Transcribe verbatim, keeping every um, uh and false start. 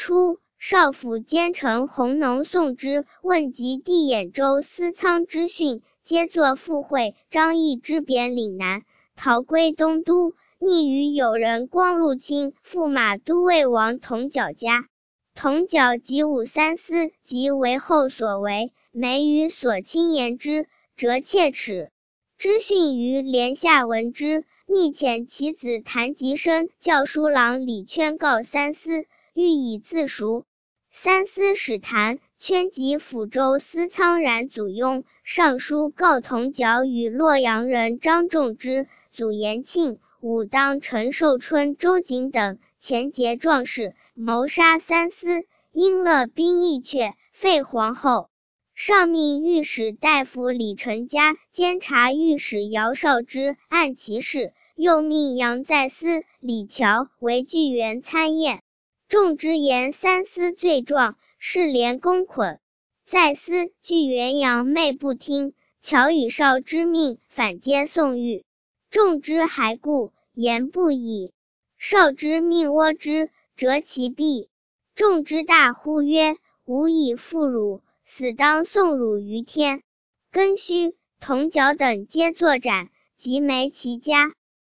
初，少府监丞弘农宋之问及帝兖州司仓之训，皆作附会。张翼之贬岭南，逃归东都，逆于友人光禄卿驸马都尉王同角家。同角及武三思，即为后所为，每与所亲言之，辄切齿。知训于帘下闻之，密遣其子谭吉生教书郎李圈告三思，欲以自赎。三思使谭圈及抚州司仓冉祖雍上书告同角与洛阳人张仲之、祖延庆、武当陈寿春、周瑾等前节壮士，谋杀三思，因勒兵役阙，废皇后。上命御史大夫李纯嘉监察御史姚绍之按其事，又命杨再思、李峤为巨源参验。仲之言三思罪状，是连公捆。再思、巨源杨昧不听，峤与绍之命反皆送狱。仲之还故，言不已。绍之命窝之，折其臂。仲之大呼曰：吾以负汝，死当送汝于天。庚戌，同角等皆作斩，即没其家。